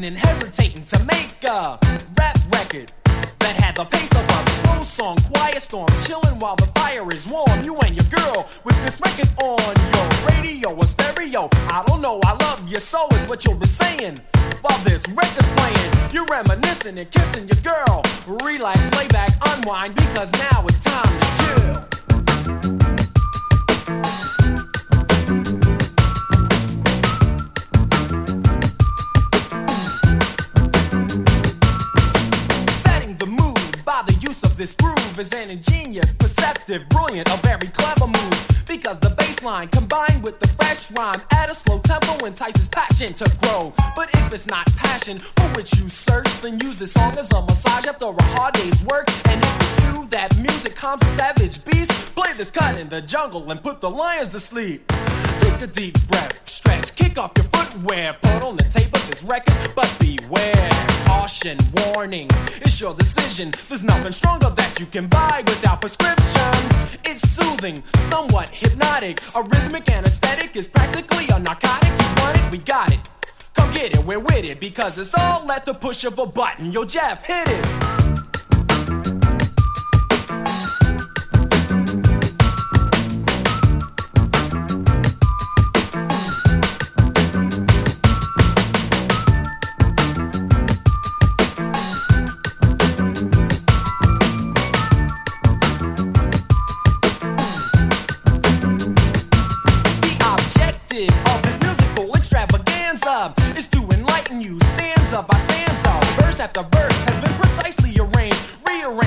and hesitating to make a rap record that had the pace of a slow song, quiet storm, chilling while the fire is warm. You and your girl with this record on your radio or stereo. I don't know, I love you so is what you'll be saying while this record's playing. You're reminiscing and kissing your girl. Relax, lay back, unwind, because now it's time to chill. This groove is an ingenious, perceptive, brilliant, a very clever move. Because the bass line combined with the fresh rhyme at a slow tempo entices passion to grow. But if it's not passion for which you search, then use this song as a massage after a hard day's work. And if it's true that music calms a savage beast, play this cut in the jungle and put the lions to sleep. Take a deep breath, stretch, kick off your footwear, put on the tape of this record, but beware. Caution, warning, it's your decision. There's nothing stronger that you can buy without prescription. It's soothing, somewhat hypnotic. A rhythmic anesthetic is practically a narcotic. You want it, we got it. Come get it, we're with it, because it's all at the push of a button. Yo, Jeff, hit it.